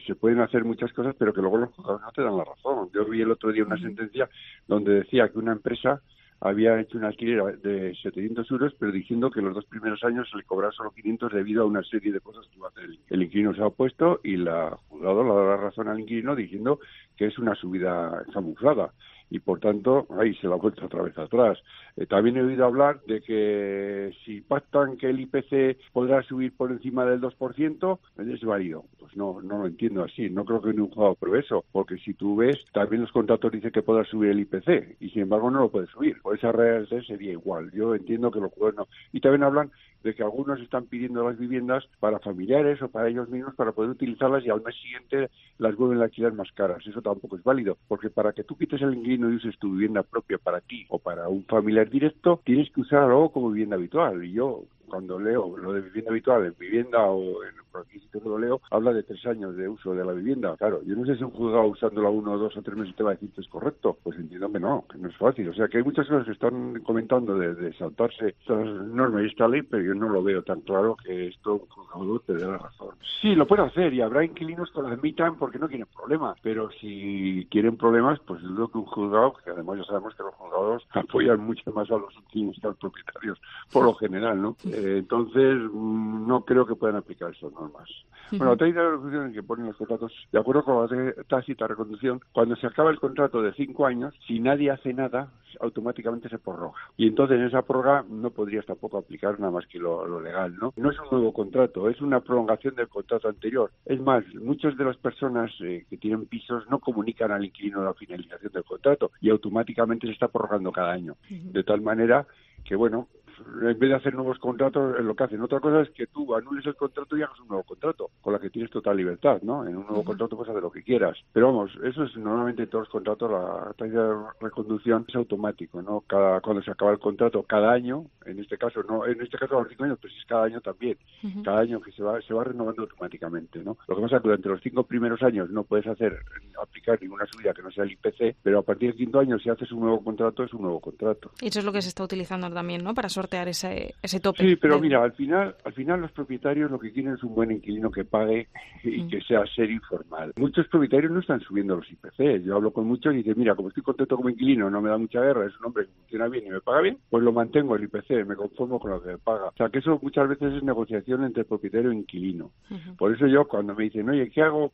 se pueden hacer muchas cosas, pero que luego los juzgados no te dan la razón. Yo vi el otro día una sentencia donde decía que una empresa había hecho un alquiler de 700 euros, pero diciendo que los 2 primeros años se le cobraba solo 500 debido a una serie de cosas que iba a hacer. El inquilino se ha opuesto y la juzgado le ha dado la razón al inquilino diciendo que es una subida camuflada. Y por tanto, ahí se la ha vuelto otra vez atrás. También he oído hablar de que si pactan que el IPC podrá subir por encima del 2%, es válido. Pues no lo entiendo así. No creo que ni un juzgado apruebe eso, porque si tú ves, también los contratos dicen que podrá subir el IPC, y sin embargo no lo puede subir. Por esa realidad sería igual. Yo entiendo que los juzgados no. Y también hablan de que algunos están pidiendo las viviendas para familiares o para ellos mismos para poder utilizarlas y al mes siguiente las vuelven a alquilar más caras. Eso tampoco es válido, porque para que tú quites el inquilino y uses tu vivienda propia para ti o para un familiar directo, tienes que usarla luego como vivienda habitual. Y yo, cuando leo lo de vivienda habitual en vivienda o en cualquier sitio que lo leo, habla de 3 años de uso de la vivienda. Claro, yo no sé si un juzgado usándola 1, 2 o 3 meses te va a decir que es correcto. Pues entiendo que no es fácil. O sea, que hay muchas cosas que están comentando de saltarse estas normas y esta ley, pero yo no lo veo tan claro que esto un juzgado te dé la razón. Sí, lo puede hacer y habrá inquilinos que lo admitan porque no quieren problemas, pero si quieren problemas, pues dudo que un juzgado, que además ya sabemos que los juzgados apoyan mucho más a los inquilinos que a los propietarios, por lo general, ¿no? Entonces, no creo que puedan aplicar esas normas. Bueno, otra idea de resolución en que ponen los contratos, de acuerdo con la tácita reconducción, cuando se acaba el contrato de 5 años, si nadie hace nada, automáticamente se prorroga. Y entonces en esa prórroga no podrías tampoco aplicar nada más que lo legal, ¿no? No es un nuevo contrato, es una prolongación del contrato anterior. Es más, muchas de las personas que tienen pisos no comunican al inquilino la finalización del contrato y automáticamente se está prorrogando cada año. De tal manera que, bueno, en vez de hacer nuevos contratos, es lo que hacen. Otra cosa es que tú anules el contrato y hagas un nuevo contrato, con la que tienes total libertad, ¿no? En un nuevo contrato puedes hacer lo que quieras. Pero vamos, eso es normalmente en todos los contratos, la tasa de reconducción es automático, ¿no? Cuando se acaba el contrato, cada año, en este caso a los 5 años, pero si es cada año también, cada año que se va renovando automáticamente, ¿no? Lo que pasa es que durante los 5 primeros años no puedes aplicar ninguna subida que no sea el IPC, pero a partir del 5.º año, si haces un nuevo contrato, es un nuevo contrato. Y eso es lo que se está utilizando también, ¿no? Para sortear ese tope. Sí, pero mira, al final los propietarios lo que quieren es un buen inquilino que pague y que sea serio y formal. Muchos propietarios no están subiendo los IPC. Yo hablo con muchos y dicen, mira, como estoy contento como inquilino, no me da mucha guerra, es un hombre que funciona bien y me paga bien, pues lo mantengo el IPC, me conformo con lo que me paga. O sea, que eso muchas veces es negociación entre propietario e inquilino. Por eso yo, cuando me dicen, oye, ¿qué hago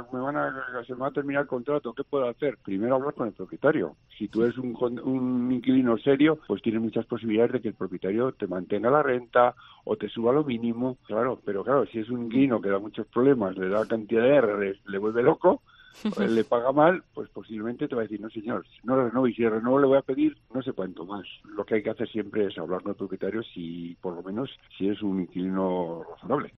se me va a terminar el contrato? ¿Qué puedo hacer? Primero hablar con el propietario. Si tú eres un inquilino serio, pues tienes muchas posibilidades de que el propietario te mantenga la renta o te suba lo mínimo, claro, pero claro, si es un inquilino que da muchos problemas, le da cantidad de errores, le vuelve loco, le paga mal, pues posiblemente te va a decir, no señor, no lo renovo, y si renovo le voy a pedir no sé cuánto más. Lo que hay que hacer siempre es hablar con el propietario, si por lo menos si es un inquilino razonable.